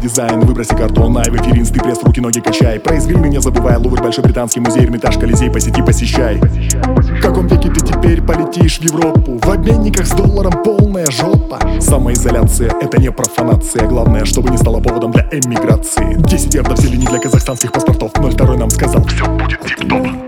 дизайн, выброси картон, в эфире инсты, пресс, руки, ноги качай. Про Извилины не забывай, Лувр, Большой британский музей, Эрмитаж, Колизей, по сети посещай. В каком веке ты теперь полетишь в Европу? В обменниках с долларом полная жопа. Самоизоляция — это не профанация, главное, чтобы не стало поводом для эмиграции. 10 ярдов зелени для казахстанских паспортов, 02 нам сказал: все будет тип-топ.